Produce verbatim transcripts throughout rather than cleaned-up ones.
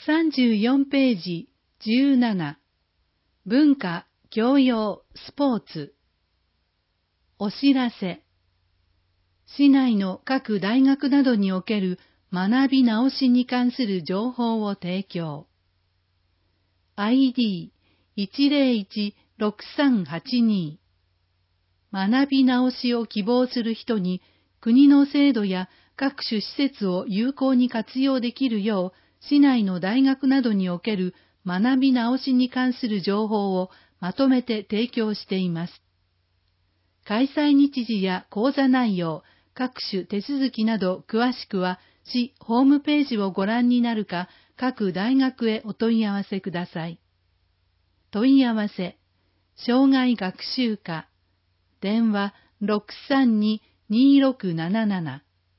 さんじゅうよんページじゅうなな、文化、教養、スポーツ。お知らせ。市内の各大学などにおける学び直しに関する情報を提供。アイディーいちゼロいちろくさんはちに。学び直しを希望する人に国の制度や各種施設を有効に活用できるよう、市内の大学などにおける学び直しに関する情報をまとめて提供しています。開催日時や講座内容、各種手続きなど詳しくは市ホームページをご覧になるか、各大学へお問い合わせください。問い合わせ、障害学習課、電話 ろくさんに にーろくなななな。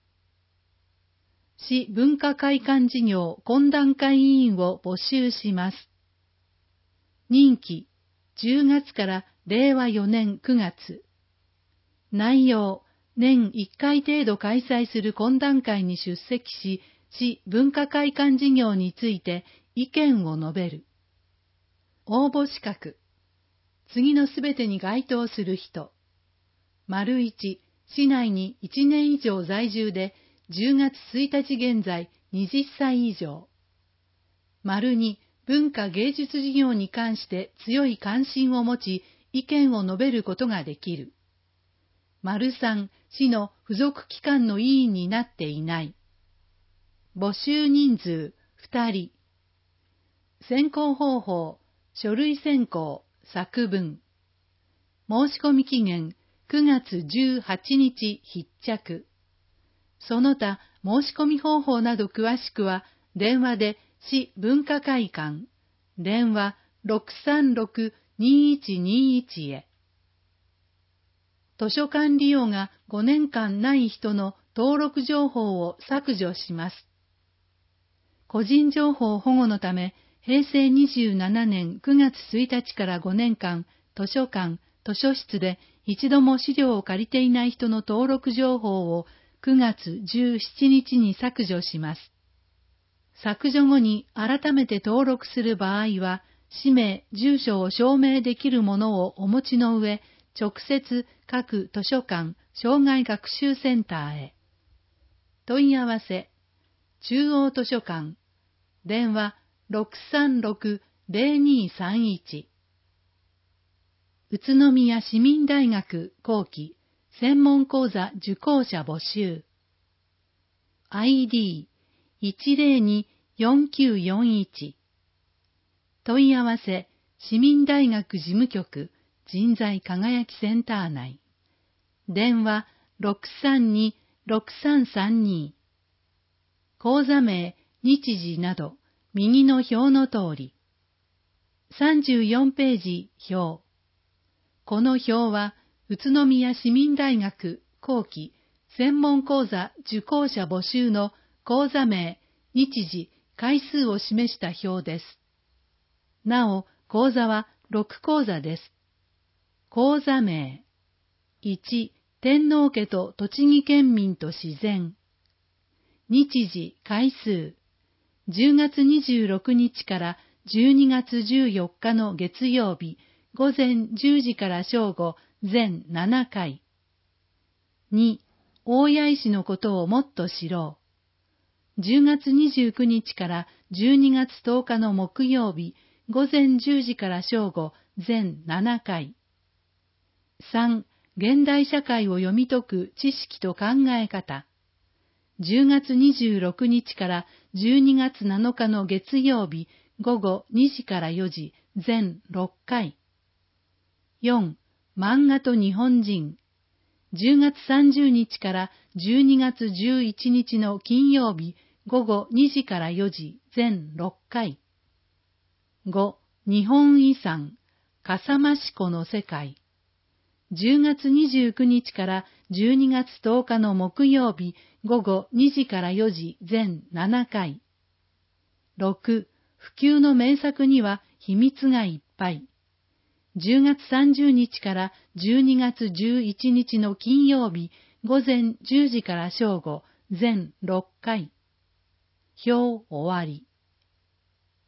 市文化会館事業懇談会委員を募集します。任期、じゅうがつかられいわよねんくがつ。内容、年いっかい程度開催する懇談会に出席し、市文化会館事業について意見を述べる。応募資格。次のすべてに該当する人。丸いち、市内にいちねん以上在住で、じゅうがつついたち現在はたち以上。丸に、文化芸術事業に関して強い関心を持ち、意見を述べることができる。丸さん、市の付属機関の委員になっていない。募集人数ふたり。選考方法、書類選考、作文。申し込み期限くがつじゅうはちにち必着。その他申し込み方法など詳しくは電話で市文化会館、電話 ろくさんろく にいちにいち へ。図書館利用がごねんかんない人の登録情報を削除します。個人情報保護のため、へいせいにじゅうななねんくがつついたちからごねんかん、図書館、図書室で一度も資料を借りていない人の登録情報をくがつじゅうしちにちに削除します。削除後に改めて登録する場合は、氏名、住所を証明できるものをお持ちの上、直接各図書館、障害学習センターへ。問い合わせ、中央図書館、電話 ろくさんろく ぜろにさんいち。宇都宮市民大学後期専門講座受講者募集。アイディーいちゼロに よんきゅうよんいち。問い合わせ、市民大学事務局人材輝きセンター内。電話 ろくさんに ろくさんさんに。講座名、日時など、右の表の通り。さんじゅうよんページ表。この表は、宇都宮市民大学後期専門講座受講者募集の講座名、日時、回数を示した表です。なお、講座はろく講座です。講座名。いち、天皇家と栃木県民と自然。日時、回数。じゅうがつにじゅうろくにちからじゅうにがつじゅうよっかの月曜日、午前じゅうじから正午、全ななかい。に、大谷石のことをもっと知ろう。じゅうがつにじゅうくにちからじゅうにがつとおかの木曜日、午前じゅうじから正午、全ななかい。さん、現代社会を読み解く知識と考え方。じゅうがつにじゅうろくにちからじゅうにがつなのかの月曜日、午後にじからよじ、全ろっかい。よん、漫画と日本人。じゅうがつさんじゅうにちからじゅうにがつじゅういちにちの金曜日、午後にじからよじ、全ろっかい。ご、日本遺産、笠間志湖の世界。じゅうがつにじゅうくにちからじゅうにがつとおかの木曜日、午後にじからよじ、全ななかい。ろく、普及の名作には秘密がいっぱい。じゅうがつさんじゅうにちからじゅうにがつじゅういちにちの金曜日、午前じゅうじから正午、全ろっかい。表終わり。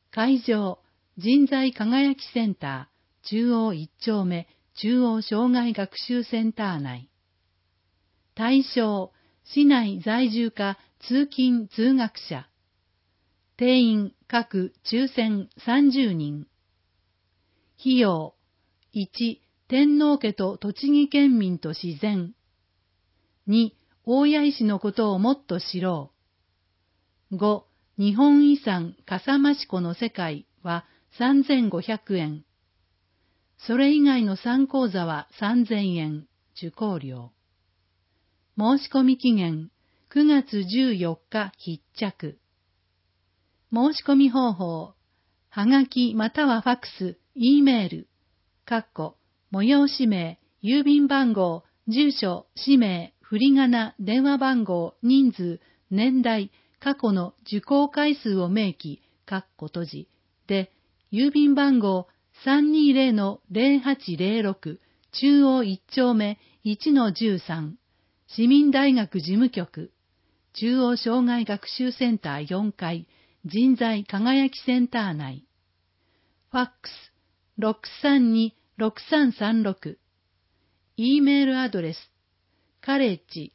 会場、人材輝きセンター、中央一丁目、中央障害学習センター内。対象、市内在住か通勤通学者。定員各抽選さんじゅうにん。費用、いち、天皇家と栃木県民と自然。に、大谷石のことをもっと知ろう。ご、日本遺産笠間市湖の世界はさんぜんごひゃくえん。それ以外の参考座はさんぜんえん、受講料。申し込み期限、くがつじゅうよっか必着。申し込み方法、はがきまたはファックス、Eメール、かっこ、催し名、郵便番号、住所、氏名、振り仮名、電話番号、人数、年代、過去の受講回数を明記、かっこ閉じ、で、郵便番号 さんにーぜろのぜろはちぜろろく 中央一丁目 いちのじゅうさん、市民大学事務局、中央障害学習センターよんかい、人材輝きセンター内。ファックス ろくさんにーろくさんさんろく。E メールアドレス、カレッジ、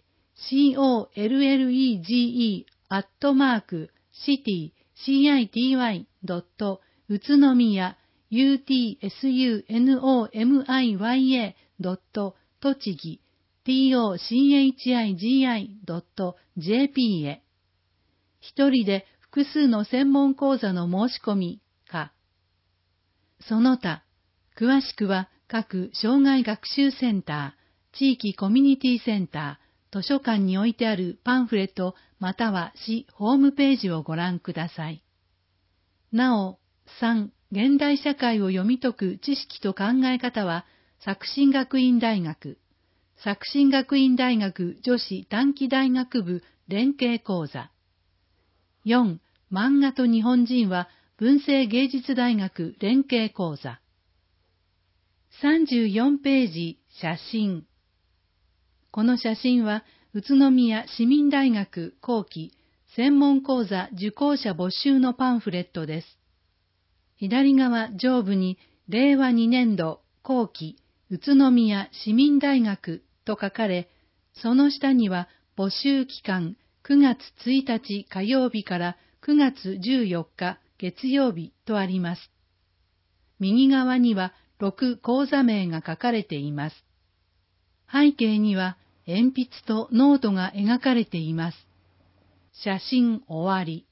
コレッジ、アットマーク、シティ、シティ、ドット、宇都宮、ユーティーエスユーエヌオーエムアイワイエー、ドット、栃木、トッチギ、ドット、ジェーピー へ。一人で複数の専門講座の申し込みか。その他、詳しくは各障害学習センター、地域コミュニティセンター、図書館に置いてあるパンフレットまたは市ホームページをご覧ください。なお、さん、現代社会を読み解く知識と考え方は、作新学院大学、作新学院大学女子短期大学部連携講座。よん、漫画と日本人は文政芸術大学連携講座。さんじゅうよんページ、写真。この写真は、宇都宮市民大学後期専門講座受講者募集のパンフレットです。左側上部に、れいわにねんど後期宇都宮市民大学と書かれ、その下には募集期間くがつついたち火曜日からくがつじゅうよっか月曜日とあります。右側にはろく講座名が書かれています。背景には鉛筆とノートが描かれています。写真終わり。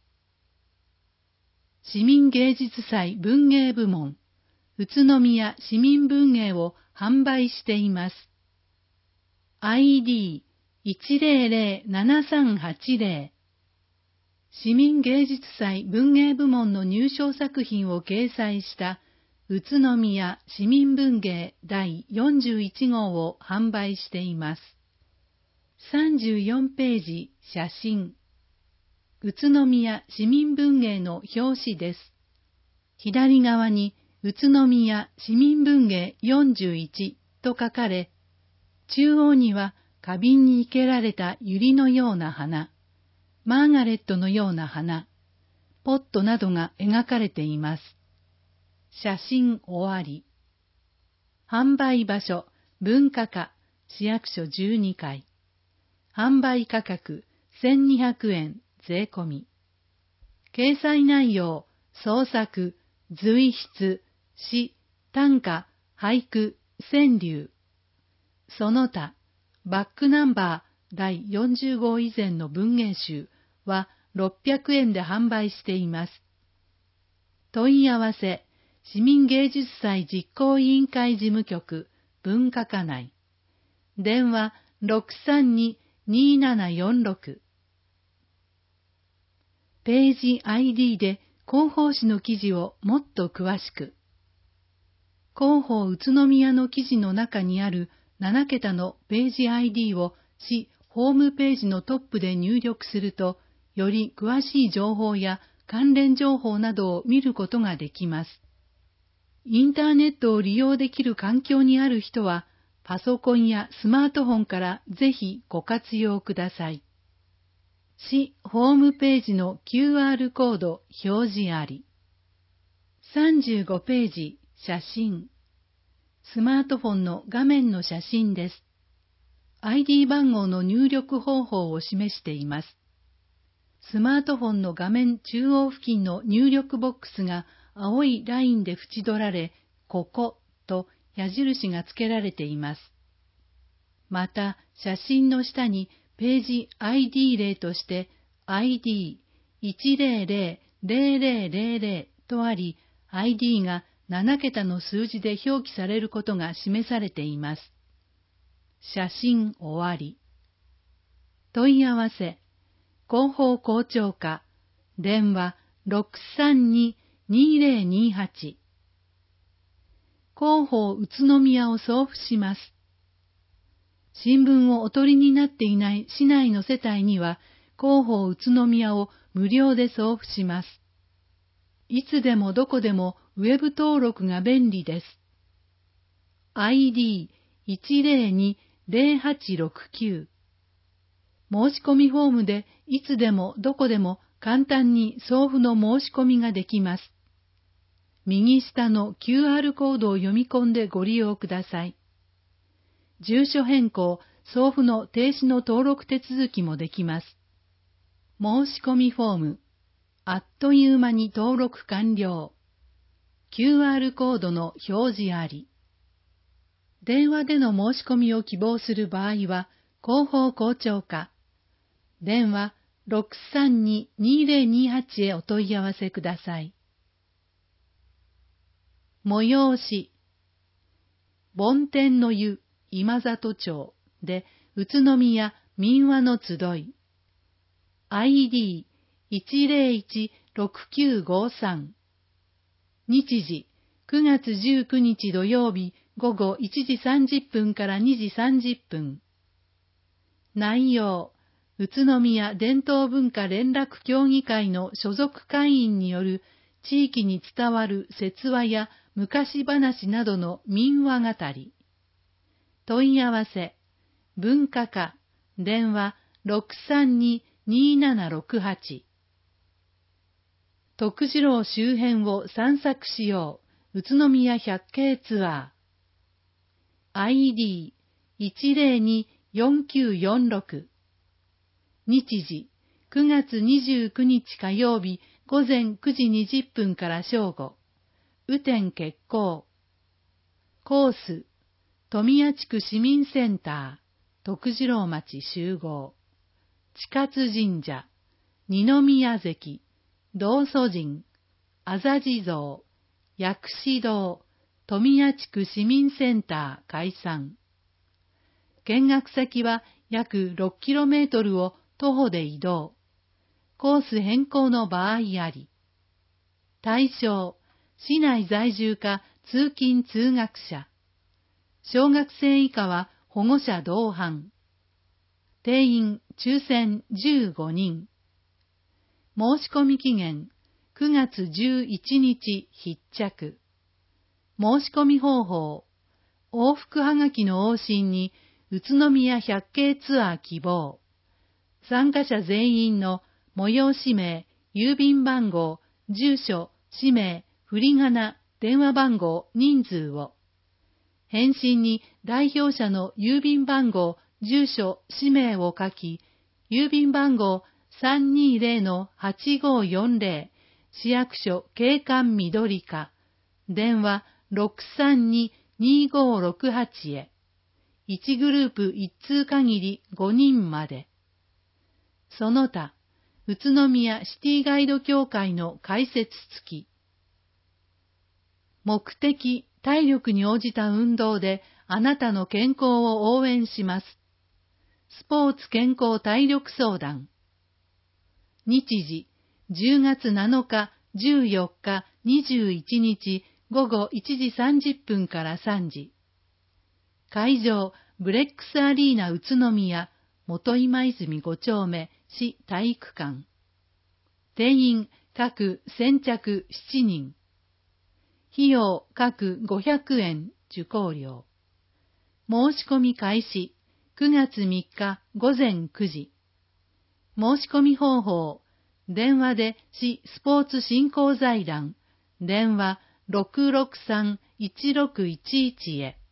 市民芸術祭文芸部門、宇都宮市民文芸を販売しています。アイディーいちぜろぜろななさんはちぜろ。市民芸術祭文芸部門の入賞作品を掲載した宇都宮市民文芸だいよんじゅういち号を販売しています。さんじゅうよんページ、写真。宇都宮市民文芸の表紙です。左側に宇都宮市民文芸よんじゅういちと書かれ、中央には花瓶に生けられた百合のような花、マーガレットのような花、ポットなどが描かれています。写真終わり。販売場所、文化課、市役所じゅうにかい。販売価格、せんにひゃくえん、税込み。掲載内容、創作、随筆、詩、短歌、俳句、川柳。その他、バックナンバーだいよんじゅう号以前の文芸集はろっぴゃくえんで販売しています。問い合わせ、市民芸術祭実行委員会事務局、文化課内。電話ろくさんにーにーななよんろく。ページ アイディー で広報誌の記事をもっと詳しく。広報宇都宮の記事の中にあるななけたのページ アイディー を市ホームページのトップで入力すると、より詳しい情報や関連情報などを見ることができます。インターネットを利用できる環境にある人は、パソコンやスマートフォンからぜひご活用ください。市ホームページの キューアール コード表示あり。 さんじゅうごページ、写真。スマートフォンの画面の写真です。アイディー 番号の入力方法を示しています。スマートフォンの画面中央付近の入力ボックスが青いラインで縁取られ、ここと矢印が付けられています。また、写真の下にページ アイディー 例として アイディーいちぜろぜろぜろぜろぜろぜろ とあり、アイディー がななけたの数字で表記されることが示されています。写真終わり。問い合わせ、広報広聴課、電話 ろくさんに にぜろにはち。広報宇都宮を送付します。新聞をお取りになっていない市内の世帯には、広報宇都宮を無料で送付します。いつでもどこでもウェブ登録が便利です。アイディーいちぜろにぜろはちろくきゅう。申し込みフォームでいつでもどこでも簡単に送付の申し込みができます。右下の キューアール コードを読み込んでご利用ください。住所変更、送付の停止の登録手続きもできます。申し込みフォーム、あっという間に登録完了。キューアール コードの表示あり。電話での申し込みを希望する場合は、広報広聴課、電話 ろくさんに にぜろにはち へお問い合わせください。催し、梵天の湯今里町で宇都宮民話の集い、アイディーいちぜろいちろくきゅうごさん、日時くがつじゅうくにち土曜日午後いちじさんじゅっぷんからにじさんじゅっぷん。内容、宇都宮伝統文化連絡協議会の所属会員による地域に伝わる説話や昔話などの民話語り。問い合わせ、文化課、電話 ろくさんに にななろくはち。徳次郎周辺を散策しよう、宇都宮百景ツアー。アイディーいちぜろによんきゅうよんろく。日時、くがつにじゅうくにち火曜日午前くじにじゅっぷんから正午。雨天決行。コース、富谷地区市民センター、徳次郎町集合。近津神社、二宮関、道祖神、浅地蔵、薬師堂、富谷地区市民センター開山。見学先は約 ろっキロメートル を徒歩で移動。コース変更の場合あり。対象、市内在住か通勤通学者。小学生以下は保護者同伴。定員抽選じゅうごにん。申し込み期限くがつじゅういちにち必着。申し込み方法、往復はがきの往診に宇都宮百景ツアー希望。参加者全員の催し名、郵便番号、住所、氏名、振り仮名、電話番号、人数を。返信に代表者の郵便番号、住所、氏名を書き、郵便番号 さんにぜろのはちごよんぜろ、市役所景観緑課、電話 ろくさんに にごろくはち へ。いちグループいち通限りごにんまで。その他、宇都宮シティガイド協会の開設付き。目的、体力に応じた運動であなたの健康を応援します。スポーツ健康体力相談。日時、じゅうがつなのか、じゅうよっか、にじゅういちにち午後いちじさんじゅっぷんからさんじ。会場、ブレックスアリーナ宇都宮、元今泉ご丁目、市体育館。定員、各先着しちにん。費用、各ごひゃくえん、受講料。申し込み開始、くがつみっかごぜんくじ。申し込み方法、電話で市スポーツ振興財団電話 ろくろくさん いちろくいちいち へ。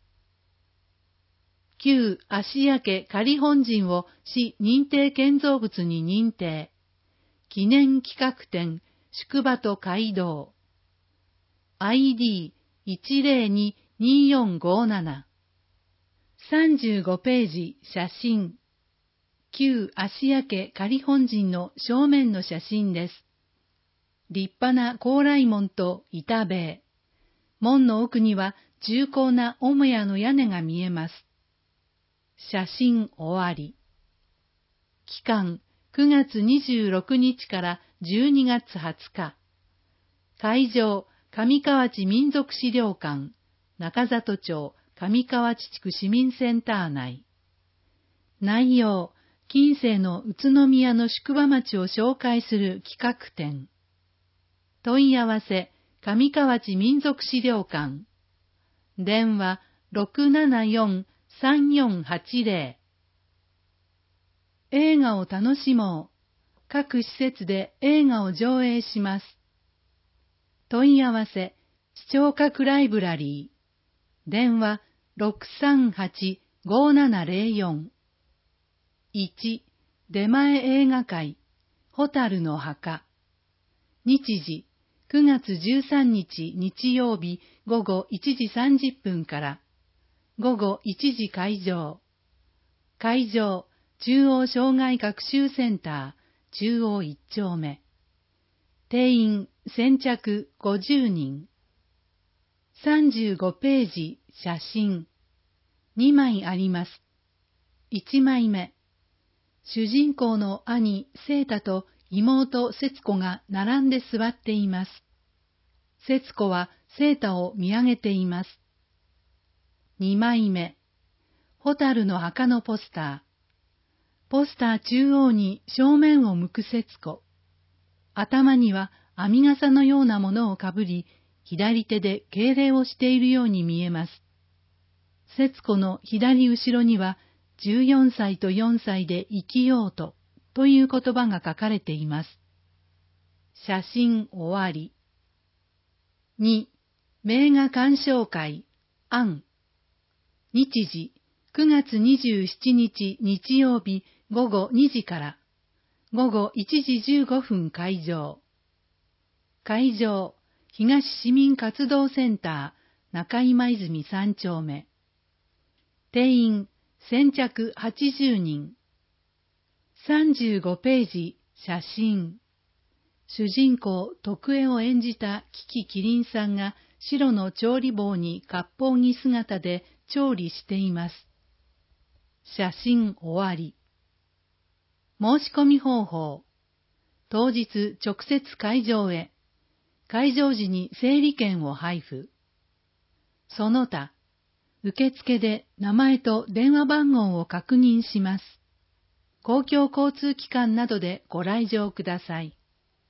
旧芦屋家仮本陣を市認定建造物に認定。記念企画展宿場と街道。アイディーいちゼロに にーよんごなな。さんじゅうごページ写真。旧芦屋家仮本陣の正面の写真です。立派な高麗門と板塀。門の奥には重厚な母屋の屋根が見えます。写真終わり。期間くがつにじゅうろくにちからじゅうにがつはつか。会場上河内民族資料館、中里町上河内地区市民センター内。内容、近世の宇都宮の宿場町を紹介する企画展。問い合わせ、上河内民族資料館。電話 ろくななよん さんよんはちゼロ。映画を楽しもう。各施設で映画を上映します。問い合わせ、視聴覚ライブラリー。電話 ろくさんはち ごななゼロよん。いち. 出前映画会、ホタルの墓。日時、くがつじゅうさんにち日曜日午後いちじさんじゅっぷんから。午後いちじ開場。会場、中央障害学習センター、中央いっちょうめ。定員、先着ごじゅうにん。さんじゅうごページ、写真。にまいあります。いちまいめ。主人公の兄、聖太と妹、節子が並んで座っています。節子は聖太を見上げています。にまいめ。ホタルの墓のポスター。ポスター中央に正面を向く節子。頭には編み笠のようなものをかぶり、左手で敬礼をしているように見えます。節子の左後ろには、じゅうよんさいとよんさいで生きようと、という言葉が書かれています。写真終わり。に. 名画鑑賞会、案。日時、くがつにじゅうしちにち日曜日午後にじから。午後いちじじゅうごふん開場。会場、東市民活動センター、中今泉さんちょうめ。定員、先着はちじゅうにん。さんじゅうごページ、写真。主人公、徳江を演じたキキキリンさんが白の調理棒に割烹着姿で調理しています。写真終わり。申し込み方法。当日直接会場へ。会場時に整理券を配布。その他、受付で名前と電話番号を確認します。公共交通機関などでご来場ください。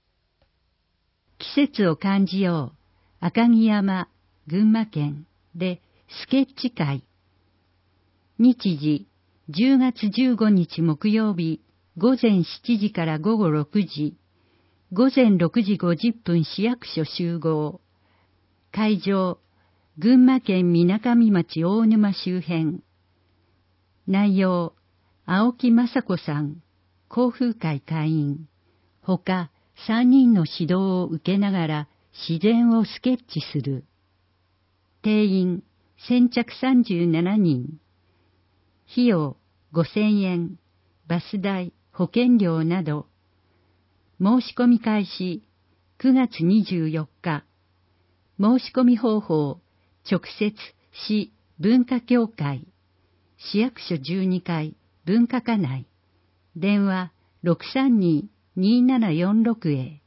季節を感じよう。赤城山、群馬県でスケッチ会。日時、じゅうがつじゅうごにち木曜日、ごぜんしちじからごごろくじ。ごぜんろくじごじゅっぷん市役所集合。会場、群馬県みなかみ町大沼周辺。内容、青木雅子さん、交風会会員。ほか、さんにんの指導を受けながら自然をスケッチする。定員、先着さんじゅうななにん。費用、ごせんえん。バス代、保険料など。申し込み開始、くがつにじゅうよっか。申し込み方法、直接、市文化協会。市役所じゅうにかい、文化課内。電話、ろくさんに にーななよんろく へ。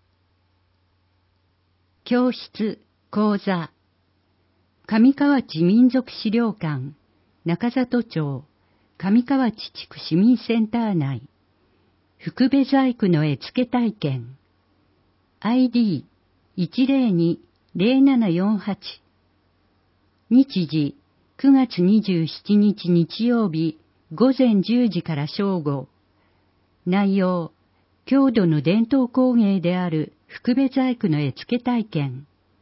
教室、講座。上河内民族資料館、中里町、上河内地区市民センター内。福部細工の絵付け体験。アイディーいちゼロに ゼロななよんはち。日時、くがつにじゅうしちにち日曜日、ごぜんじゅうじから正午。内容、郷土の伝統工芸である福部細工の絵付け体験。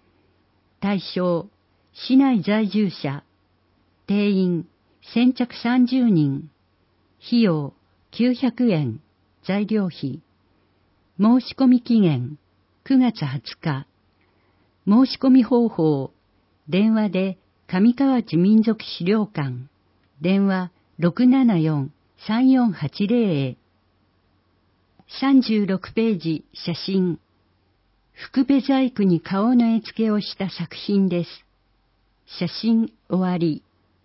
対象、市内在住者、定員、先着さんじゅうにん、費用、きゅうひゃくえん、材料費。申し込み期限、くがつはつか。申し込み方法、電話で上河内民族資料館、電話 ろくななよん さんよんはちぜろ へ。さんじゅうろくページ、写真。福部細工に顔の絵付けをした作品です。写真終わり。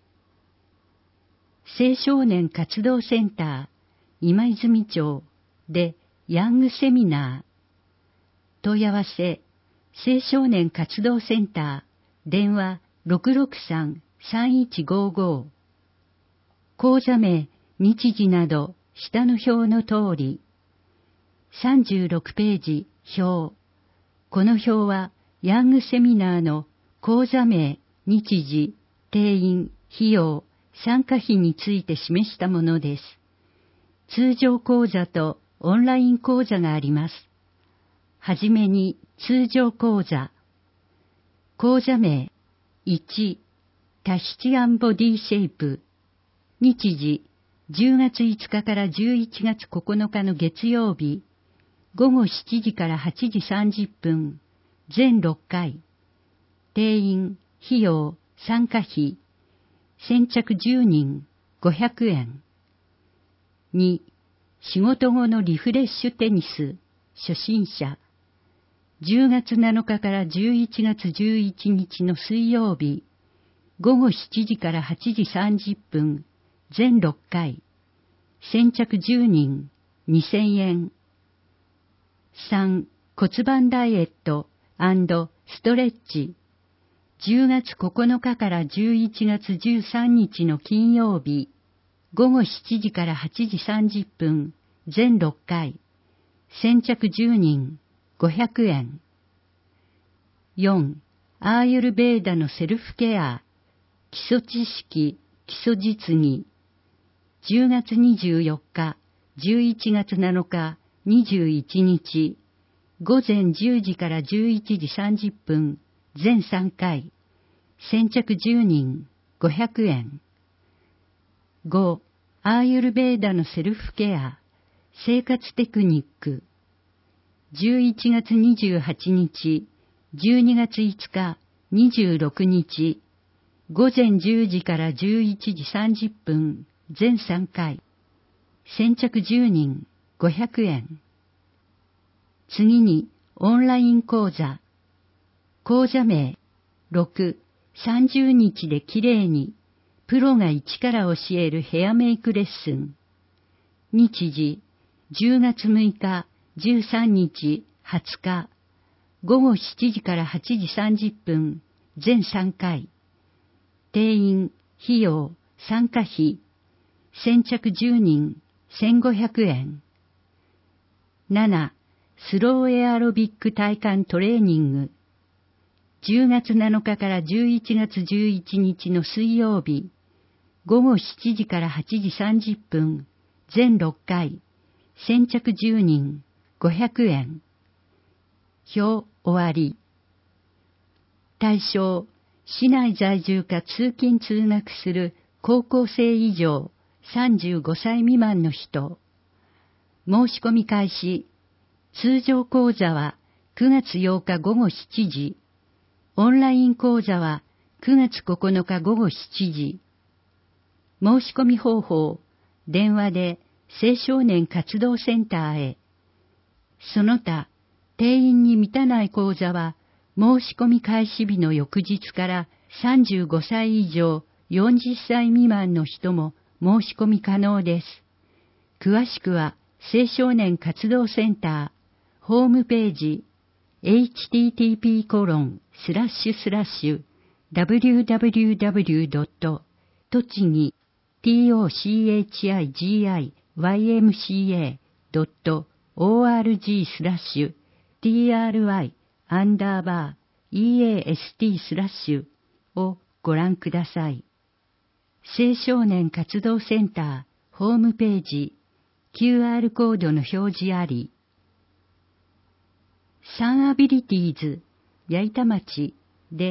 青少年活動センター、今泉町でヤングセミナー。問い合わせ、青少年活動センター、電話 ろくろくさん さんいちごご。講座名、日時など、下の表の通り。さんじゅうろくページ、表。この表は、ヤングセミナーの講座名、日時、定員、費用、参加費について示したものです。通常講座とオンライン講座があります。はじめに通常講座。講座名、いち、タヒチアンボディシェイプ。日時、じゅうがついつかからじゅういちがつここのかの月曜日、ごごしちじからはちじさんじゅっぷん、全ろっかい。定員、費用、参加費。先着じゅうにん、ごひゃくえん。に、仕事後のリフレッシュテニス、初心者。じゅうがつなのかからじゅういちがつじゅういちにちの水曜日、ごごしちじからはちじさんじゅっぷん、全ろっかい。先着じゅうにん、にせんえん。さん、骨盤ダイエット&ストレッチ。じゅうがつここのかからじゅういちがつじゅうさんにちの金曜日、ごごしちじからはちじさんじゅっぷん、全ろっかい。先着じゅうにん、ごひゃくえん。よん、アーユルベーダのセルフケア、基礎知識、基礎実技。じゅうがつにじゅうよっか、じゅういちがつなのか、にじゅういちにち、ごぜんじゅうじからじゅういちじさんじゅっぷん、全さんかい。先着じゅうにん、ごひゃくえん。ご、アーユルベーダのセルフケア、生活テクニック。じゅういちがつにじゅうはちにち、じゅうにがついつか、にじゅうろくにち、ごぜんじゅうじからじゅういちじさんじゅっぷん、全さんかい。先着じゅうにん、ごひゃくえん。次に、オンライン講座。講座名、ろく、さんじゅうにちできれいに、プロが一から教えるヘアメイクレッスン。日時、じゅうがつむいか、じゅうさんにち、はつか、ごごしちじからはちじさんじゅっぷん、全さんかい。定員、費用、参加費。先着じゅうにん、せんごひゃくえん。なな、スローエアロビック体幹トレーニング。じゅうがつなのかからじゅういちがつじゅういちにちの水曜日、ごごしちじからはちじさんじゅっぷん、全ろっかい。先着じゅうにん、ごひゃくえん。表終わり。対象、市内在住か通勤通学する高校生以上さんじゅうごさい未満の人。申し込み開始。通常講座はくがつようかごごしちじ。オンライン講座はくがつここのかごごしちじ。申し込み方法、電話で青少年活動センターへ。その他、定員に満たない講座は、申し込み開始日の翌日からさんじゅうごさい以上よんじゅっさい未満の人も申し込み可能です。詳しくは、青少年活動センター、ホームページ、エイチティーティーピーコロンスラッシュスラッシュダブリューダブリューダブリュードットとちぎ トチギ ドット オーアールジー スラッシュ try アンダーバー east スラッシュをご覧ください。青少年活動センターホームページ キューアール コードの表示あり。サンアビリティーズ矢板町で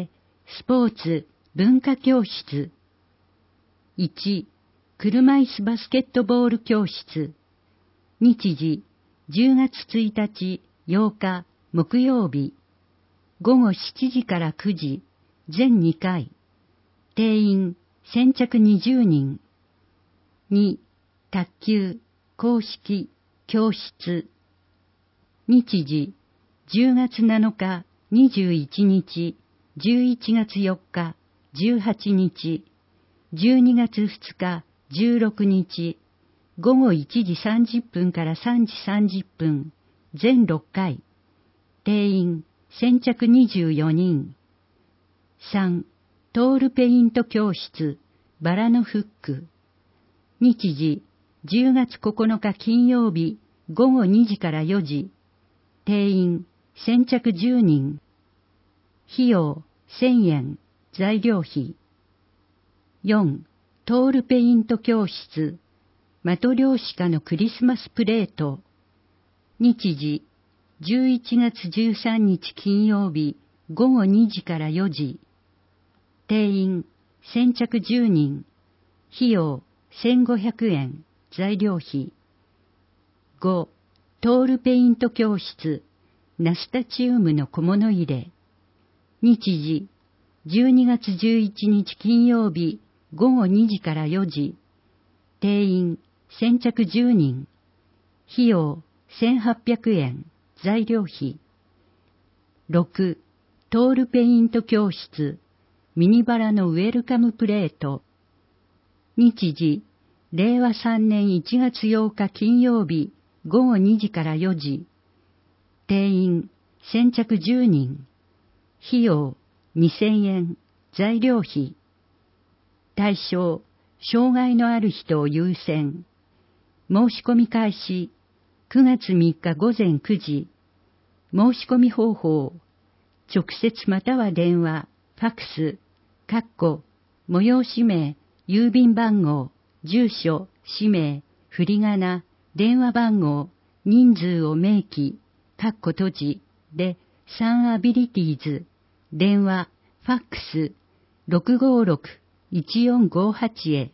スポーツ文化教室。いち、車椅子バスケットボール教室。日時、じゅうがつついたち、ようか、木曜日。ごごしちじからくじ、全にかい。定員、先着にじゅうにん。に、卓球、公式、教室。日時、じゅうがつなのか、にじゅういちにち、じゅういちがつよっか、じゅうはちにち、じゅうにがつふつか、じゅうろくにち、ごごいちじさんじゅっぷんからさんじさんじゅっぷん、全ろっかい。定員、先着にじゅうよにん。さん、トールペイント教室、バラのフック。日時、じゅうがつここのか金曜日、ごごにじからよじ。定員、先着じゅうにん。費用、せんえん、材料費。よん、トールペイント教室、マトリョーシカのクリスマスプレート。日時、じゅういちがつじゅうさんにち金曜日、ごごにじからよじ。定員、先着じゅうにん。費用、せんごひゃくえん、材料費。ご、トールペイント教室、ナスタチウムの小物入れ。日時、じゅうにがつじゅういちにち金曜日、ごごにじからよじ。定員、先着じゅうにん。費用、せんはっぴゃくえん、材料費。ろく、トールペイント教室、ミニバラのウェルカムプレート。日時、れいわさんねんいちがつようか金曜日、ごごにじからよじ。定員、先着じゅうにん。費用、にせんえん、材料費。対象、障害のある人を優先。申し込み開始、くがつみっかごぜんくじ。申し込み方法、直接または電話、ファクス、かっこ、催し名、郵便番号、住所、氏名、振り仮名、電話番号、人数を明記、かっこ閉じ、で、サンアビリティーズ、電話、ファックス、ろくごろく、いちよんごはち へ。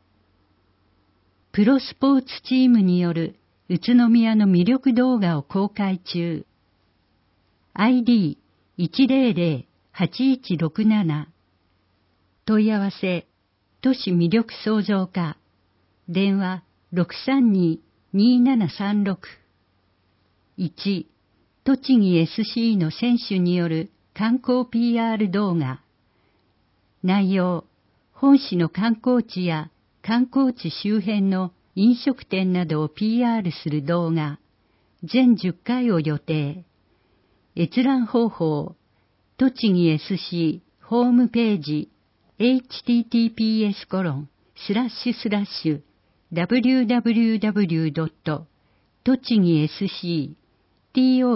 プロスポーツチームによる宇都宮の魅力動画を公開中。アイディーいちぜろぜろはちいちろくなな。問い合わせ、都市魅力創造課。電話 ろくさんに にーななさんろく。いち、栃木 エスシー の選手による観光 ピーアール 動画。内容、本市の観光地や観光地周辺の飲食店などを ピーアール する動画。全じゅっかいを予定。閲覧方法、栃木 エスシー ホームページ、エイチティーティーピーエスコロンスラッシュスラッシュダブリューダブリューダブリュードットとちぎエスシー ト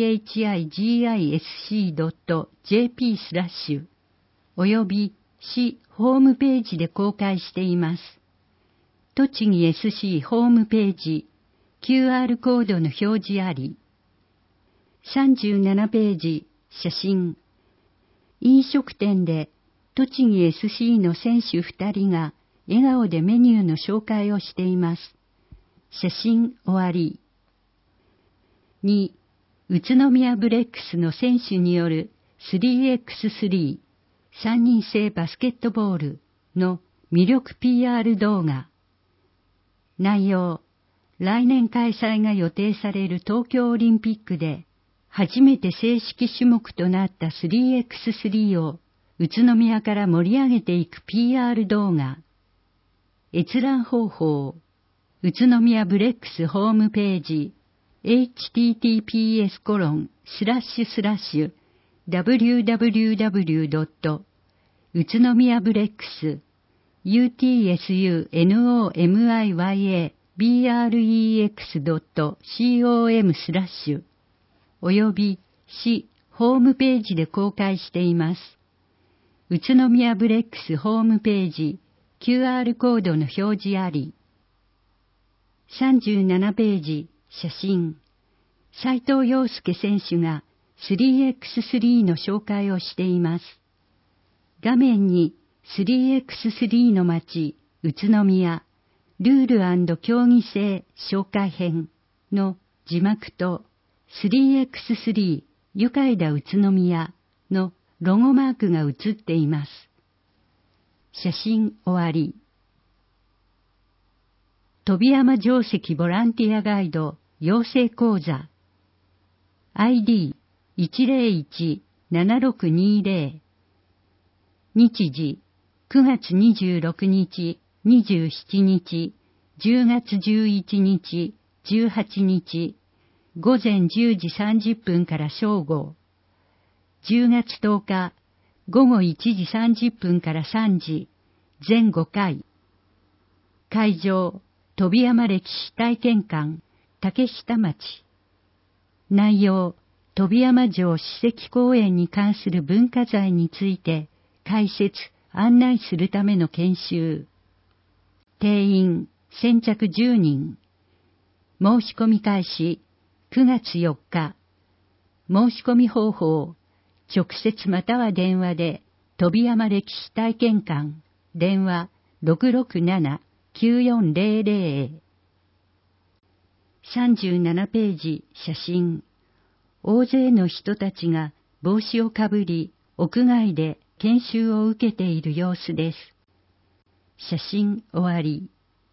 チギドットジェーピー スラッシュおよび市ホームページで公開しています。栃木 エスシー ホームページ キューアール コードの表示あり。さんじゅうななページ写真。飲食店で栃木 エスシー の選手ふたりが笑顔でメニューの紹介をしています。写真終わり。に、宇都宮ブレックスの選手による スリーエックススリー さんにん制バスケットボールの魅力 ピーアール 動画。内容、来年開催が予定される東京オリンピックで初めて正式種目となった スリーエックススリー を宇都宮から盛り上げていく ピーアール 動画。閲覧方法、宇都宮ブレックスホームページ、エイチティーティーピーエスコロンスラッシュスラッシュダブリューダブリューダブリュードット宇都宮ブレックス ユーティーエスユーエヌオーエムアイワイエービーアールイーエックスドットコムスラッシュおよび市ホームページで公開しています。宇都宮ブレックスホームページ キューアール コードの表示あり。さんじゅうななページ写真。斉藤陽介選手が スリーエックススリー の紹介をしています。 画面に スリーエックススリー の町、宇都宮、ルール&競技性紹介編の字幕と スリーエックススリー 愉快だ宇都宮のロゴマークが写っています。写真終わり。飛山定石ボランティアガイド養成講座 アイディーいちゼロいちななろくにゼロ 日時くがつにじゅうろくにち、にじゅうしちにち、じゅうがつじゅういちにち、じゅうはちにち、ごぜんじゅうじさんじゅっぷんから正午、じゅうがつとおか、ごごいちじさんじゅっぷんからさんじ、全ごかい。会場、飛山歴史体験館、竹下町。内容、飛山城史跡公園に関する文化財について解説、案内するための研修。定員、先着じゅうにん。申し込み開始、くがつよっか。申し込み方法、直接または電話で、飛山歴史体験館、電話 ろくろくななきゅうよんゼロゼロ へ。さんじゅうななページ、写真。大勢の人たちが帽子をかぶり、屋外で研修を受けている様子です。写真終わり。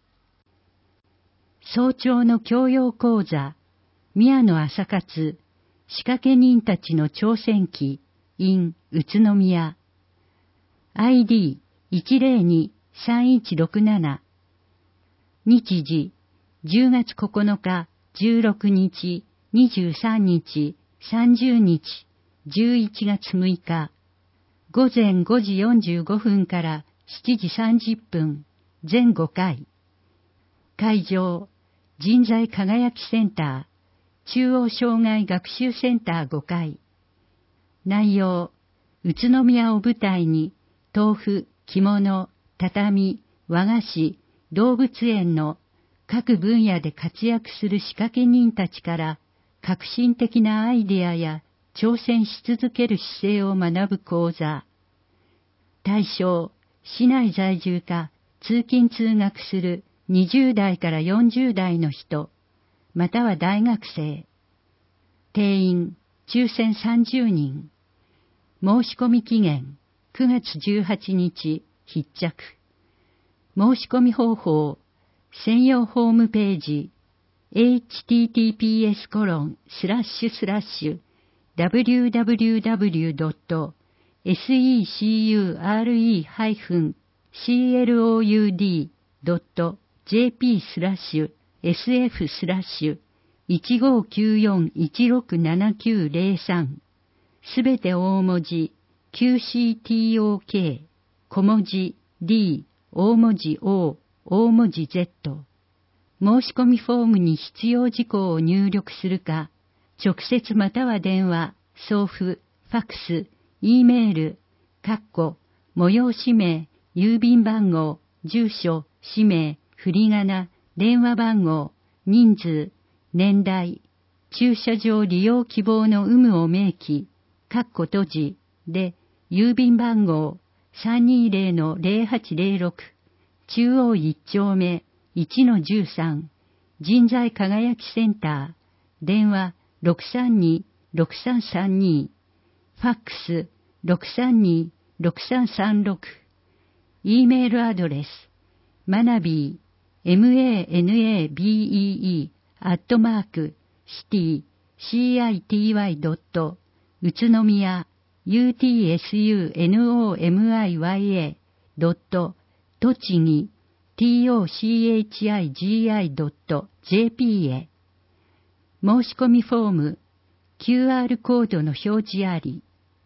早朝の教養講座、宮野朝活、仕掛け人たちの挑戦記、in 宇都宮。アイディーいちゼロにさんいちろくなな。日時、じゅうがつここのか、じゅうろくにち、にじゅうさんにち、さんじゅうにち、じゅういちがつむいか。ごぜんごじよんじゅうごふんからしちじさんじゅっぷん、全ごかい。会場、人材輝きセンター、中央障害学習センターごかい。内容、宇都宮を舞台に、豆腐、着物、畳、和菓子、動物園の各分野で活躍する仕掛け人たちから革新的なアイデアや挑戦し続ける姿勢を学ぶ講座。対象、市内在住か通勤通学するにじゅうだいからよんじゅうだいの人、または大学生。定員、抽選さんじゅうにん。申し込み期限、くがつじゅうはちにち、必着。申し込み方法、専用ホームページ、エイチティーティーピーエスコロンスラッシュスラッシュダブリューダブリューダブリュードットセクレハイフンクロウドドットジェーピースラッシュエスエフスラッシュいちごきゅうよんいちろくななきゅうゼロさんすべて大文字 キューシーティーオーケー 小文字 D 大文字 O 大文字 Z。 申し込みフォームに必要事項を入力するか、直接または電話、送付、ファックス、E メール、括弧、催し名、郵便番号、住所、氏名、振り仮名、電話番号、人数、年代、駐車場利用希望の有無を明記、括弧閉じ、で、郵便番号 さんにゼロのゼロはちゼロろく、中央いち丁目 いちのじゅうさん、人材輝きセンター、電話 ろくさんにろくさんさんに、ファックス ろくさんにろくさんさんろく、E メールアドレス、マナビー、エムエーエヌエービーイーイー、アットマーク、シティ、シーアイティーワイ ドット、宇都宮、ユーティーエスユーエヌオーエムアイワイエー、ドット、栃木、トチギ ドット ジェーピー へ。申し込みフォーム、キューアール コードの表示あり。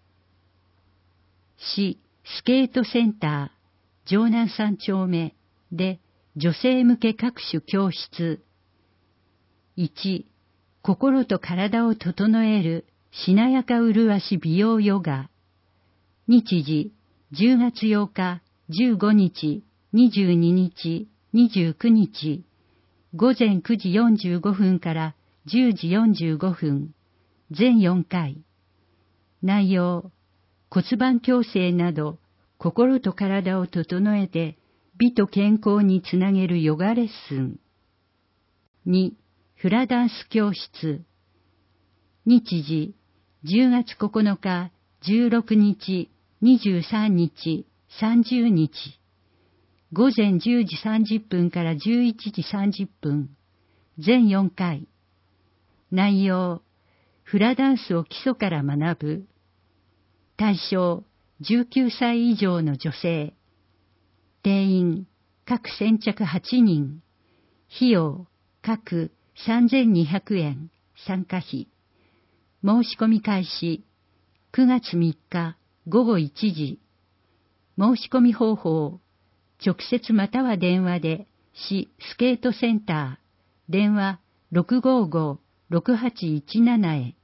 市スケートセンター、城南三丁目で女性向け各種教室。いち、心と体を整えるしなやか麗し美容ヨガ。日時、じゅうがつようか、じゅうごにち、にじゅうににち、にじゅうくにち、ごぜんくじよんじゅうごふんからじゅうじよんじゅうごふん、全よんかい。内容、骨盤矯正など心と体を整えて美と健康につなげるヨガレッスン。に、フラダンス教室。日時、じゅうがつここのか、じゅうろくにち、にじゅうさんにち、さんじゅうにち。午前じゅうじさんじゅっぷんからじゅういちじさんじゅっぷん。全よんかい。内容、フラダンスを基礎から学ぶ。対象、じゅうきゅうさい以上の女性。定員、各先着はちにん。費用、各さんぜんにひゃくえん。参加費。申し込み開始、くがつみっかごごいちじ。申し込み方法、直接または電話で、市スケートセンター、電話 ろくごーごーろくはちいちなな へ。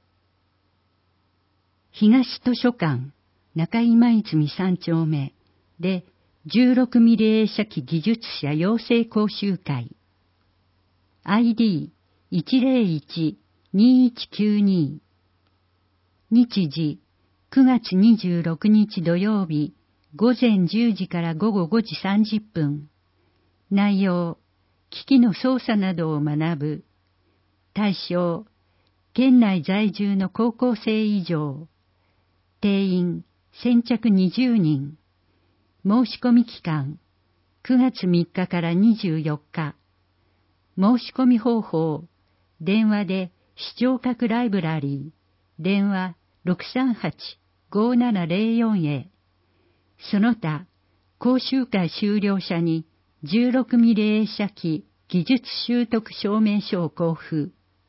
東図書館、中今泉さんちょうめで、じゅうろくミリ映写機技術者養成講習会。アイディーいちぜろいちにいちきゅうに。日時、くがつにじゅうろくにち土曜日、午前じゅうじから午後ごじさんじゅっぷん。内容、機器の操作などを学ぶ。対象、県内在住の高校生以上。定員、先着にじゅうにん。申し込み期間、くがつみっかからにじゅうよっか。申し込み方法、電話で視聴覚ライブラリー、電話 ろくさんはちごーななぜろよん へ。その他、講習会終了者にじゅうろくミリ映写機技術習得証明書を交付。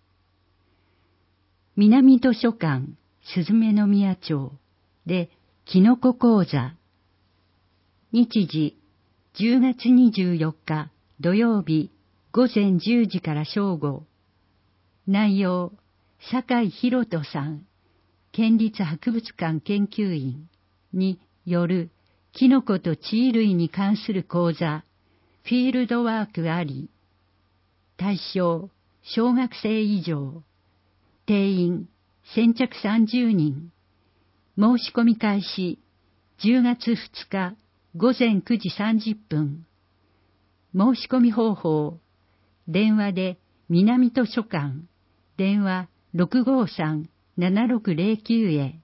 南図書館、すずめの宮町で、きのこ講座。日時、じゅうがつにじゅうよっか土曜日、午前じゅうじから正午。内容、酒井宏人さん、県立博物館研究員によるキノコと地衣類に関する講座、フィールドワークあり。対象、小学生以上。定員、先着さんじゅうにん。申し込み開始、じゅうがつふつか午前くじさんじゅっぷん。申し込み方法、電話で南図書館、電話 ろくごーさんななろくぜろきゅう へ。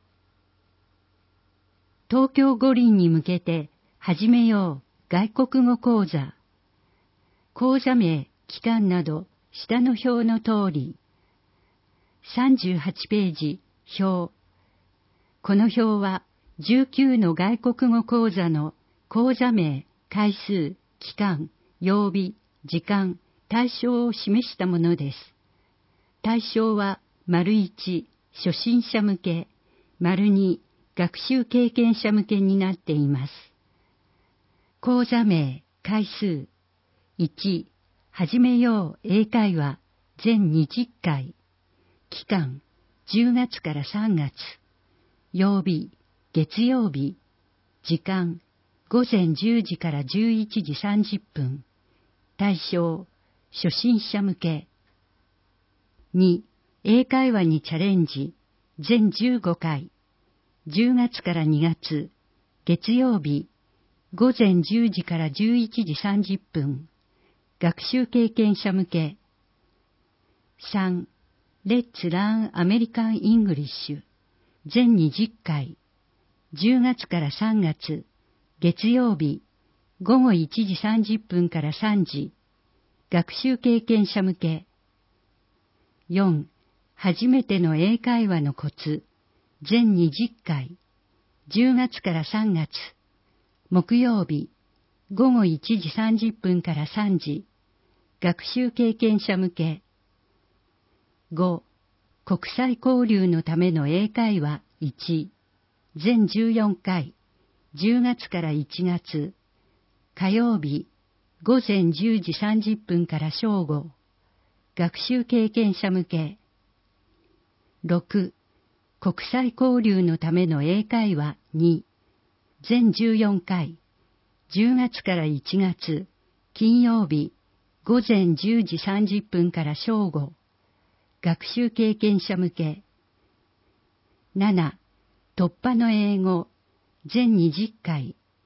東京五輪に向けて始めよう外国語講座。講座名、期間など下の表の通り。さんじゅうはちページ、表。この表はじゅうきゅうの外国語講座の講座名、回数、期間、曜日、時間、対象を示したものです。対象は、丸いち、初心者向け、丸に、学習経験者向けになっています。講座名、回数。いち、始めよう英会話、全にじゅっかい。期間、じゅうがつからさんがつ。曜日、月曜日。時間、午前じゅうじからじゅういちじさんじゅっぷん。対象、初心者向け。に、英会話にチャレンジ、全じゅうごかい。じゅうがつからにがつ、月曜日、午前じゅうじからじゅういちじさんじゅっぷん。学習経験者向け。さん、レッツラーンアメリカンイングリッシュ、全にじゅっかい。じゅうがつからさんがつ、月曜日、午後いちじさんじゅっぷんからさんじ。学習経験者向け。よん、初めての英会話のコツ、全にじゅっかい。じゅうがつからさんがつ。木曜日、午後いちじさんじゅっぷんからさんじ。学習経験者向け。ご、国際交流のための英会話いち。全じゅうよんかい。じゅうがつからいちがつ。火曜日、午前じゅうじさんじゅっぷんから正午。学習経験者向け。ろく、国際交流のための英会話に。全じゅうよんかい。じゅうがつからいちがつ。金曜日、午前じゅうじさんじゅっぷんから正午。学習経験者向け。なな、突破の英語、全にじゅっかい。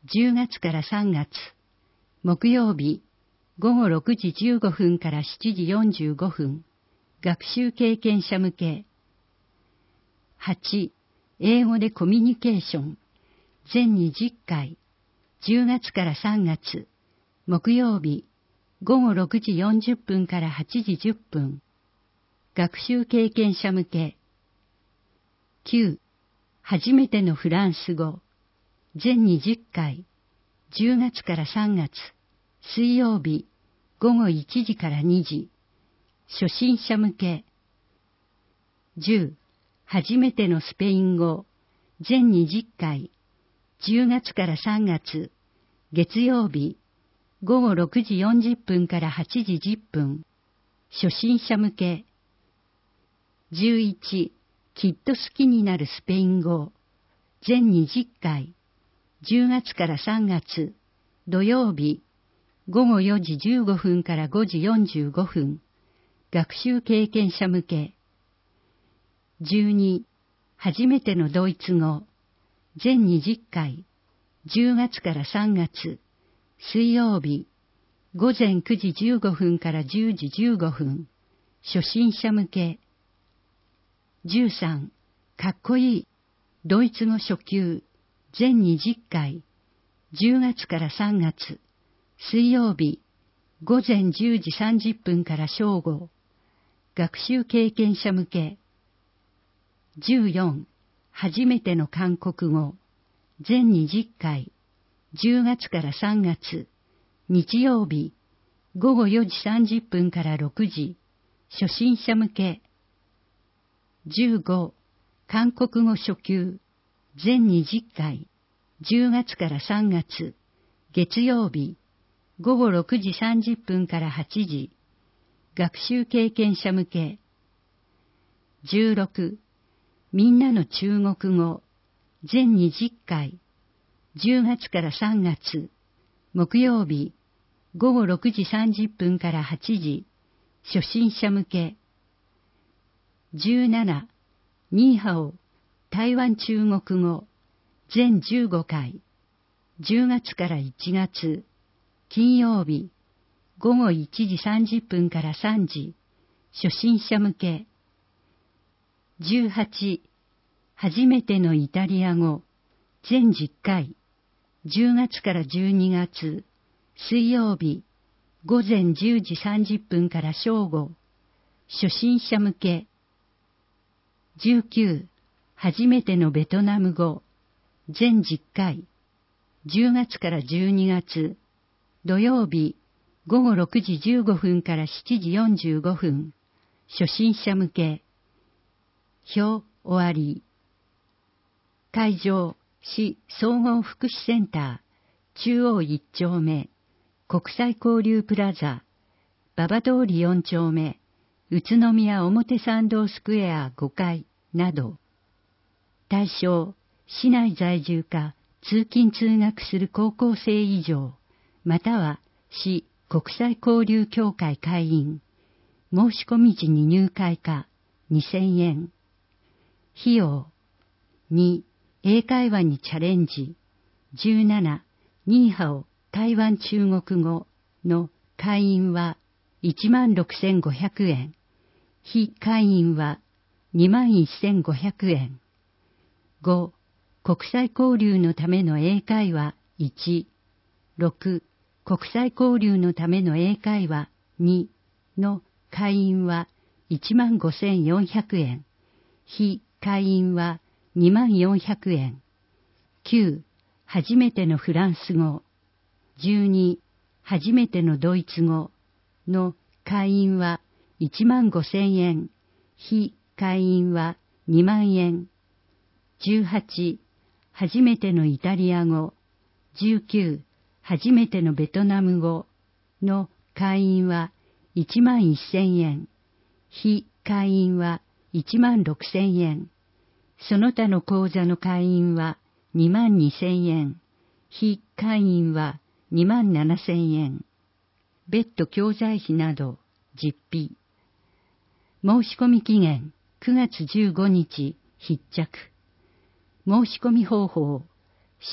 じゅうがつからさんがつ、木曜日、ごごろくじじゅうごふんからしちじよんじゅうごふん、学習経験者向け。はち、英語でコミュニケーション、全にじゅっかい、じゅうがつからさんがつ、木曜日、ごごろくじよんじゅっぷんからはちじじゅっぷん、学習経験者向け。きゅう、初めてのフランス語、全にじゅっかい、じゅうがつからさんがつ、水曜日、ごごいちじからにじ、初心者向け。じゅう、初めてのスペイン語、全にじゅっかい、じゅうがつからさんがつ、月曜日、ごごろくじよんじゅっぷんからはちじじゅっぷん、初心者向け。じゅういち、きっと好きになるスペイン語、全にじゅっかい、じゅうがつからさんがつ、土曜日、ごごよじじゅうごふんからごじよんじゅうごふん、学習経験者向け。じゅうに、初めてのドイツ語、全にじゅっかい、じゅうがつからさんがつ、水曜日、ごぜんくじじゅうごふんからじゅうじじゅうごふん、初心者向け。じゅうさん、かっこいい、ドイツ語初級、全にじゅっかい、じゅうがつからさんがつ、水曜日、ごぜんじゅうじさんじゅっぷんから正午、学習経験者向け。じゅうよん、初めての韓国語、全にじゅっかい、じゅうがつからさんがつ、日曜日、ごごよじさんじゅっぷんからろくじ、初心者向け。じゅうご、韓国語初級、全にじゅっかい、じゅうがつからさんがつ、月曜日、ごごろくじさんじゅっぷんからはちじ、学習経験者向け。じゅうろく、みんなの中国語、全にじゅっかい、じゅうがつからさんがつ、木曜日、ごごろくじさんじゅっぷんからはちじ、初心者向け。じゅうなな、ニーハオ、台湾中国語、全じゅうごかい、じゅうがつからいちがつ、金曜日、ごごいちじさんじゅっぷんからさんじ、初心者向け。じゅうはち、初めてのイタリア語、全じゅっかい、じゅうがつからじゅうにがつ、水曜日、ごぜんじゅうじさんじゅっぷんから正午、初心者向け。じゅうきゅう、初めてのベトナム語、全じゅっかい、じゅうがつからじゅうにがつ、土曜日、ごごろくじじゅうごふんからしちじよんじゅうごふん、初心者向け。表終わり。会場、市総合福祉センター、中央いっちょうめ、国際交流プラザ、馬場通りよんちょうめ、宇都宮表参道スクエアごかいなど。対象、市内在住か通勤通学する高校生以上、または市国際交流協会会員、申し込み時に入会価にせんえん。費用、に、英会話にチャレンジ、じゅうなな、ニーハオ、台湾中国語の会員はいちまんろくせんごひゃくえん、非会員はにまんせんごひゃくえん。ご、国際交流のための英会話いち、ろく、国際交流のための英会話にの会員はいちまんごせんよんひゃくえん、非会員はにまんよんひゃくえん。きゅう、初めてのフランス語。じゅうに、初めてのドイツ語の会員はいちまんごせんえん、非会員はにまんえん。じゅうはち、初めてのイタリア語。じゅうきゅう、初めてのベトナム語の会員はいちまんせんえん、非会員はいちまんろくせんえん。その他の講座の会員はにまんにせんえん、非会員はにまんななせんえん。別途教材費など実費。申し込み期限くがつじゅうごにち必着。申し込み方法、市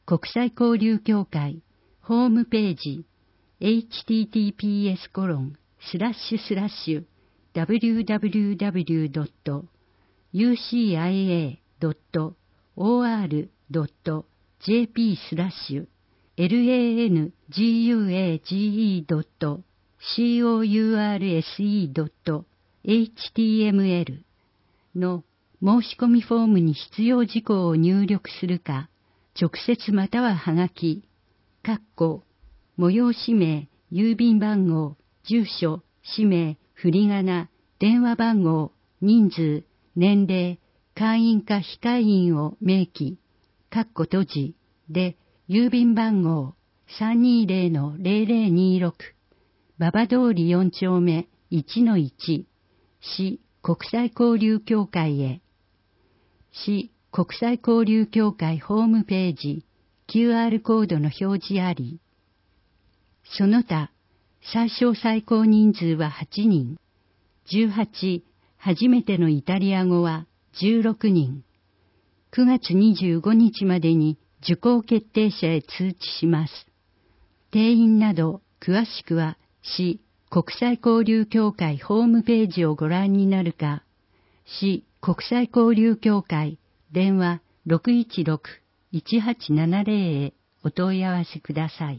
国際交流協会ホームページ エイチティーティーピーエスコロンスラッシュスラッシュダブリューダブリューダブリュードットユーシーアイエードットオーアールドットジェーピースラッシュエルエーエヌジーユーエージーイードットシーオーユーアールエスイードットエイチティーエムエル の申し込みフォームに必要事項を入力するか、直接またははがき、括弧、催し名、郵便番号、住所、氏名、振り仮名、電話番号、人数、年齢、会員か非会員を明記、括弧閉じ、で、郵便番号 さんにーぜろのぜろぜろにーろく、馬場通りよん丁目 いちのいち、市国際交流協会へ。市国際交流協会ホームページ、キューアール コードの表示あり。その他、最小最高人数ははちにん。じゅうはち、初めてのイタリア語はじゅうろくにん。くがつにじゅうごにちまでに受講決定者へ通知します。定員など詳しくは市国際交流協会ホームページをご覧になるか、市国際交流協会電話 ろくいちろく いちはちななぜろ へお問い合わせください。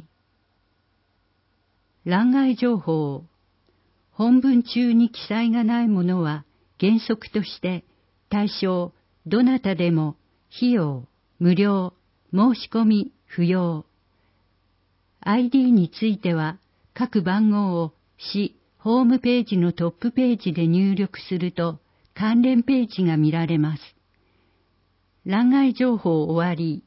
欄外情報。本文中に記載がないものは原則として対象どなたでも費用無料申し込み不要。アイディー については各番号を市ホームページのトップページで入力すると関連ページが見られます。欄外情報終わり。